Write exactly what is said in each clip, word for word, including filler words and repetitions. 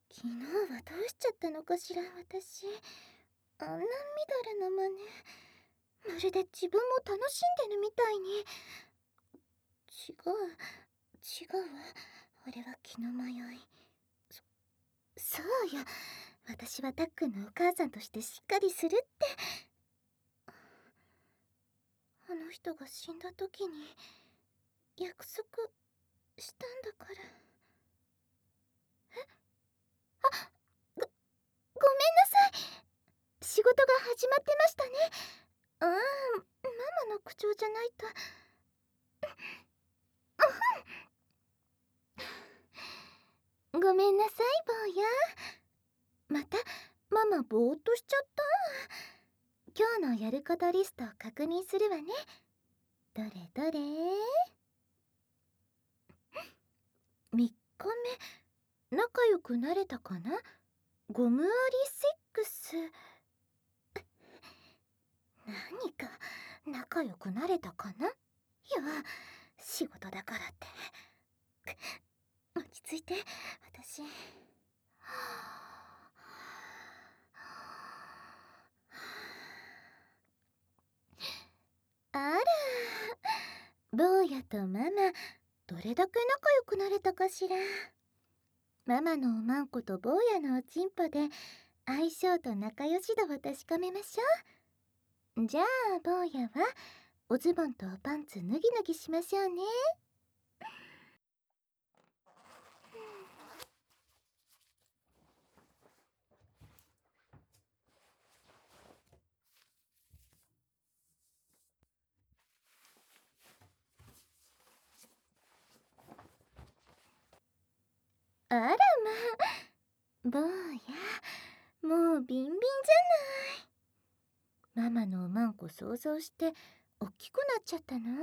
昨日はどうしちゃったのかしら、私。あんなみだらな真似。まるで自分も楽しんでるみたいに。違う、違うわ。あれは気の迷い。そ、そうよ。私はたっくんのお母さんとしてしっかりするって。あの人が死んだ時に約束したんだから。え？あ、ご、ごめんなさい。仕事が始まってましたね。ああ、ママの口調じゃないと。ごめんなさい、坊や。またママぼーっとしちゃった。今日のやることリストを確認するわね。どれどれ。みっかめ、仲良くなれたかな。ゴムアリセックス。何か仲良くなれたかな。いや、仕事だからって。落ち着いて、私。あら、坊やとママ、どれだけ仲良くなれたかしら。ママのおまんこと坊やのおちんぽで相性と仲良し度を確かめましょう。じゃあ坊やはおズボンとパンツ脱ぎ脱ぎしましょうね。あらまあ、坊や、もうビンビンじゃない。ママのおまんこ想像しておっきくなっちゃったの？も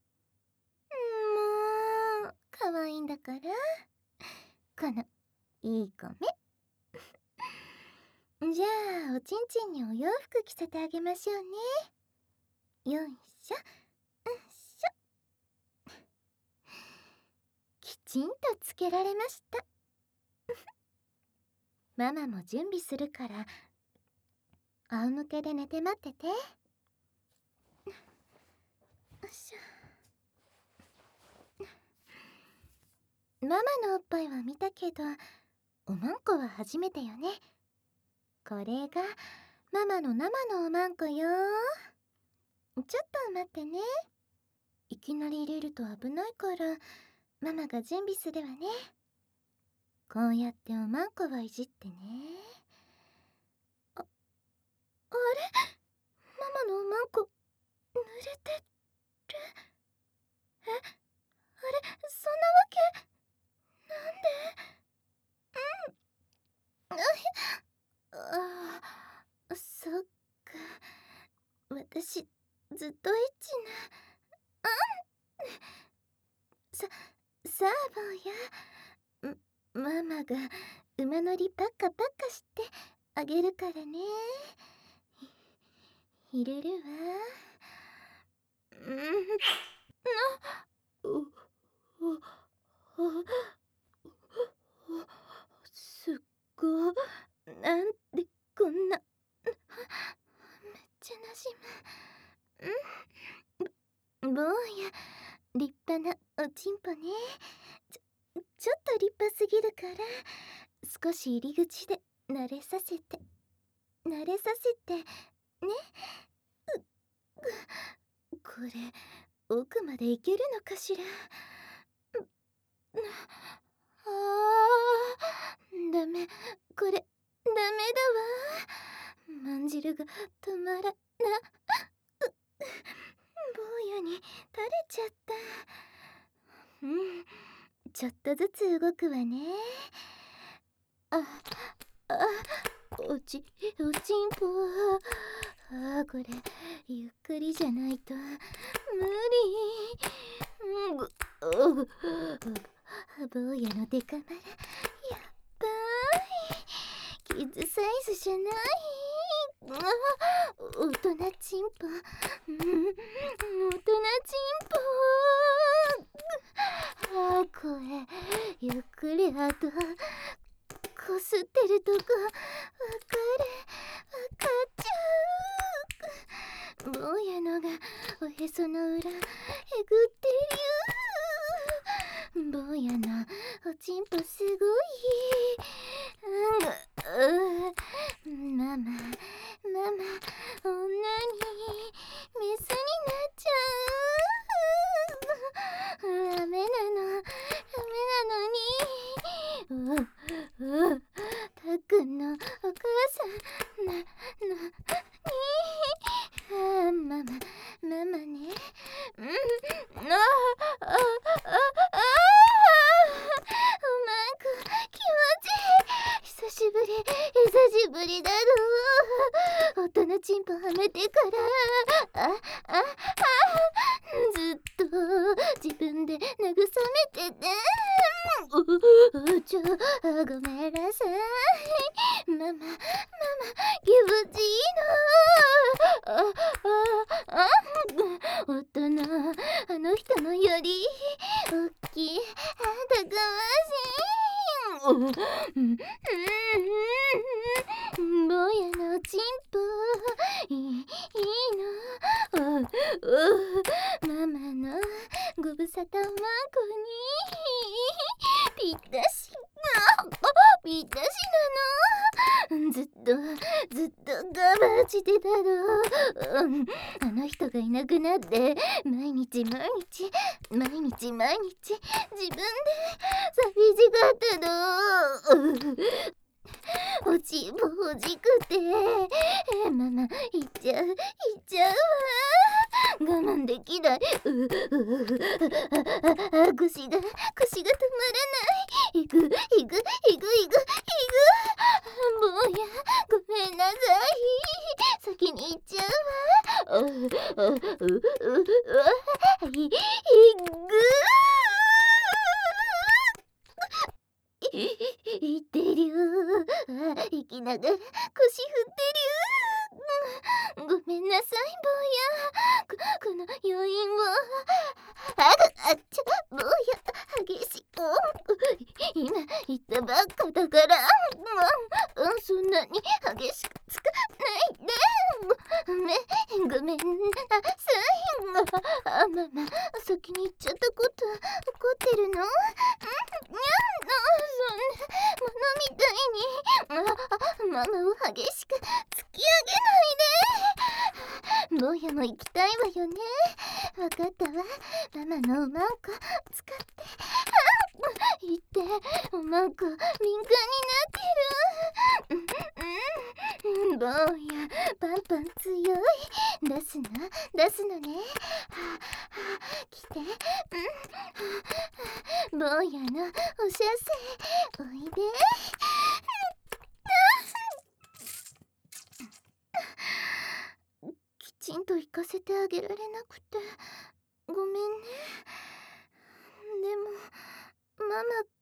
う、可愛いんだから。このいい子め。じゃあおちんちんにお洋服着せてあげましょうね。よいしょ、うんしょ。きちんとつけられました。ママも準備するから仰向けで寝て待ってて。よいしょ。ママのおっぱいは見たけどおまんこは初めてよね。これがママの生のおまんこよ。ちょっと待ってね。いきなり入れると危ないからママが準備するわね。こうやっておまんこはいじってね。あ、あれ、ママのおまんこ濡れてる。え、あれ、そんなわけ。なんで？うん、ああ、そっか。私ずっとエッチな。うんさ、さあ坊や、ママが馬乗りパッカパッカしてあげるからね。入れるわ。うん、な、う、う、う、すっご、なんでこんな、めっちゃなじむ。うん、坊や、立派なおちんぽね。ちょ、ちょっと立派すぎるから少し入り口で慣れさせて慣れさせてね。うっ、これ奥まで行けるのかしら。あー、ダメ、これダメだわ。まんじるが止まらな。う、坊やに垂れちゃった。うん、ちょっとずつ動くわね。あ、あ、おち、おちんぽ。あー、これゆっくりじゃないと無理。うん、ぐ、うぐ、坊やのデカマラやっばーい。キッズサイズじゃない。あ、大人チンポ。うん、大人チンポ。あー、これゆっくりあとここすってるとこわかる、わかっちゃう。坊やのがおへその裏えぐってるよ。坊やのおちんぽすごい。うん、ママママ女にメスになっちゃう。ダメなのダメなのに。ううたっくんのお母さんなのに。あ、ママママね。うん、ああああ、おまんこ気持ちいい。久しぶり久しぶりだろう。夫のチンポはめてからあああずっと自分で慰めてて、ううちょごめんなさい。ママママ気持ちいいの。あああ夫のあの人のよりおっきいたくましい。うんうんうん、坊やのおちんぽいいいの。ううママのご無沙汰まんこにぴったしぴったしなの。ずっとずっと我慢してたの。うん、あの人がいなくなって毎日毎日毎日毎日自分で寂しかったの。おちんぽ欲しくてママ行っちゃう行っちゃうわ。我慢できない。うううあ腰が腰が止まらない。いくいくいくいくいくいく。坊やごめんなさい。先に行っちゃうわ。ううううういいくいってるよ。あ、生きながら腰振ってるよ。ごめんなさい坊や。ここの余韻をあぐあっちゃ坊や激しく今言ったばっかだから、うん、そんなに激しくつかないで。ごめんごめんなさい。あ、ママ先に言っちゃったこと怒ってるの？うん、にゃんのそんなものみたいにあママを激しく突き上げないで。坊やも行きたいわよね。わかったわ。ママのおまんこ使って言っておまんこ敏感になってる。うんうん、坊やパンパン強い。出すの出すのね。はあはあ来て。うん、坊やのおしゃせおいで。きちんと行かせてあげられなくてごめんね。でもママ